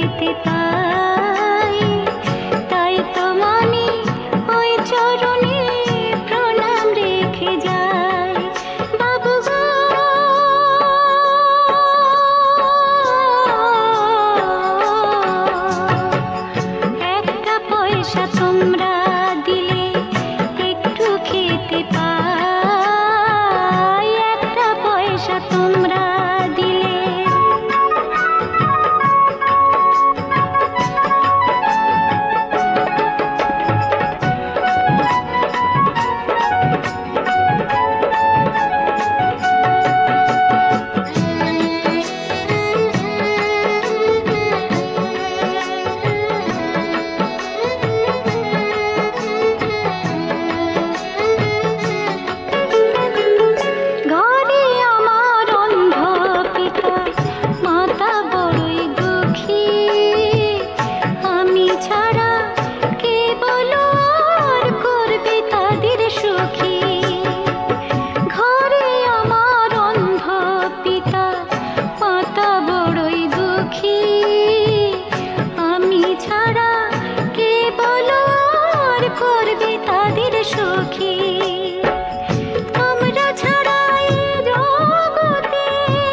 খেতে পাই, তাই তো আমি ওই চরণে প্রণাম রেখে যাই। বাবু গো, একটা পয়সা তোমরা দিলে একটু খেতে পাই, একটা পয়সা তোমরা দিলে। ঘরে আমার অন্ধ পিতা মাতা বড়ই দুঃখী, আমি ছাড়া কে বলো আর করবে তাদের সুখী। ঘরে আমার অন্ধ পিতা মাতা বড়ই দুঃখী, আমি ছাড়া কে বলো আর করবে তাদের সুখী। তোমরা ছাড়া এই জগতে,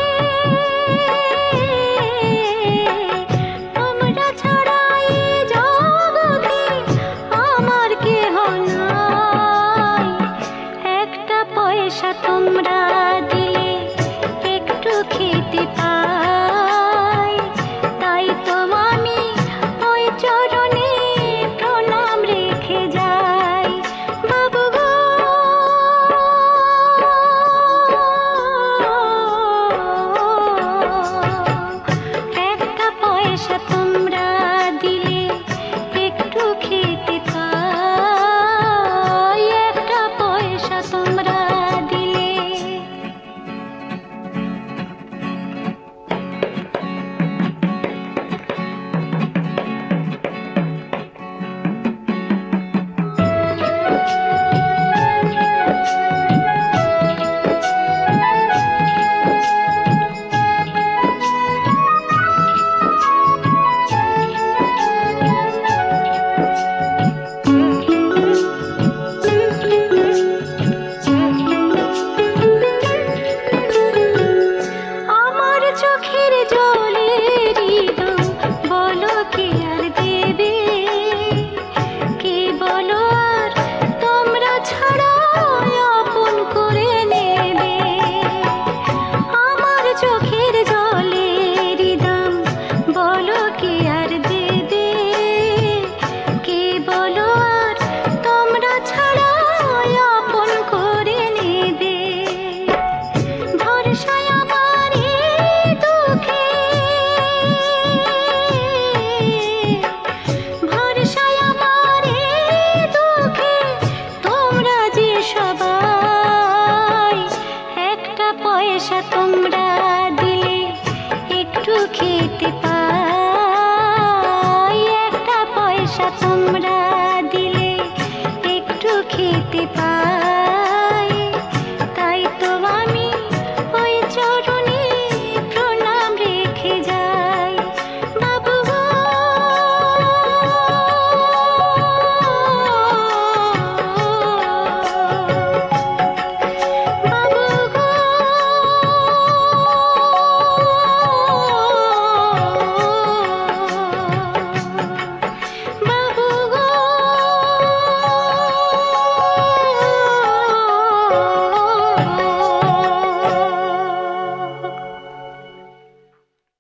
তোমরা ছাড়া এই জগতে আমার কেহ নাই। একটা পয়সা তোমরা দিলে একটু খেতে পাই, তাই তো আমি ওই চরণে প্রণাম রেখে যাই। বাবু গো, একটা পয়সা তোমরা দিলে একটু খেতে পাই, একটা পয়সা তোমরা দিলে। আমার চোখের জলেরই দাম বলো কে আর দেবে, কে বলো আর তোমরা ছাড়া আপন করে নেবে। আমার চোখের জলেরই দাম বলো কে আর দেবে, কে বলো আর তোমরা ছাড়া আপন করে নেবে। ভরসায় আমার এই দুঃখে, ভরসায় আমার এই দুঃখে তোমরা যে সবাই, একটা পয়সা তোমরা দিলে একটু খেতে পাই, একটা পয়সা তোমরা